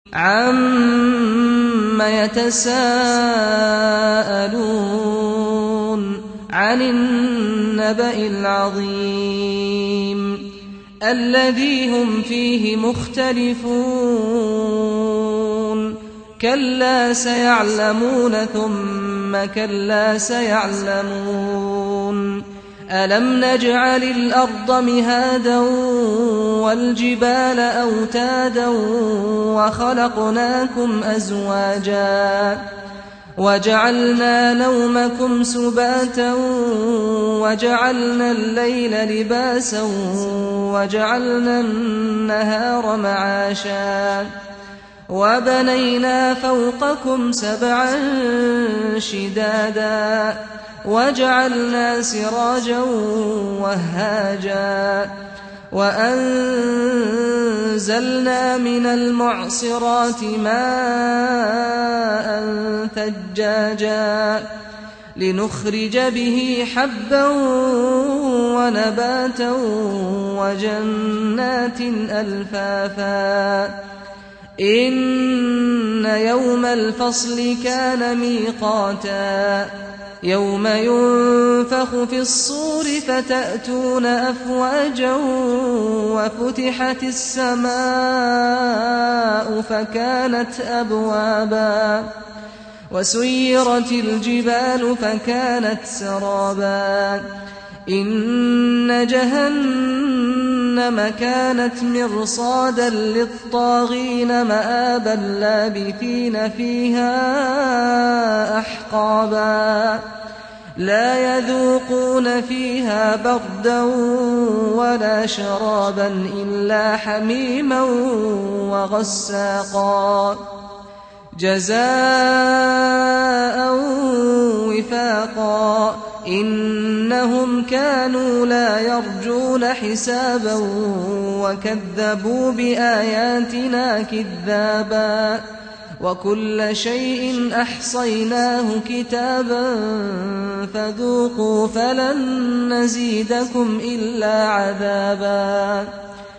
عَمَّ يَتَسَاءَلُونَ عَنِ النَّبَإِ الْعَظِيمِ الَّذِي هُمْ فِيهِ مُخْتَلِفُونَ كَلَّا سَيَعْلَمُونَ ثُمَّ كَلَّا سَيَعْلَمُونَ أَلَمْ نَجْعَلِ الْأَرْضَ مِهَادًا وَالْجِبَالَ أَوْتَادًا وَخَلَقْنَاكُمْ أَزْوَاجًا وَجَعَلْنَا نَوْمَكُمْ سُبَاتًا وَجَعَلْنَا اللَّيْلَ لِبَاسًا وَجَعَلْنَا النَّهَارَ مَعَاشًا وَبَنَيْنَا فَوْقَكُمْ سَبْعًا شِدَادًا وَجَعَلْنَا سِرَاجًا وَهَّاجًا وَأَنزَلْنَا مِنَ الْمُعْصِرَاتِ مَاءً ثَجَّاجًا لِنُخْرِجَ بِهِ حَبًّا وَنَبَاتًا وَجَنَّاتٍ أَلْفَافًا إِنَّ يَوْمَ الْفَصْلِ كَانَ مِيقَاتًا يَوْمَ يُنفَخُ فِي الصُّورِ فَتَأْتُونَ أَفْوَاجًا وَفُتِحَتِ السَّمَاءُ فَكَانَتْ أَبْوَابًا وَسُيِّرَتِ الْجِبَالُ فَكَانَتْ سَرَابًا إِنَّ جَهَنَّمَ كَانَتْ مِرْصَادًا لِّلطَّاغِينَ مَآبًا لَّابِثِينَ فِيهَا أَحْقَابًا لَّا يَذُوقُونَ فِيهَا بَرْدًا وَلَا شَرَابًا إِلَّا حَمِيمًا وَغَسَّاقًا جَزَاءً وِفَاقًا إِنَّهُمْ كَانُوا لَا يَرْجُونَ حِسَابًا وَكَذَّبُوا بِآيَاتِنَا كِذَّابًا وَكُلَّ شَيْءٍ أَحْصَيْنَاهُ كِتَابًا فَذُوقُوا فَلَن نَّزِيدَكُمْ إِلَّا عَذَابًا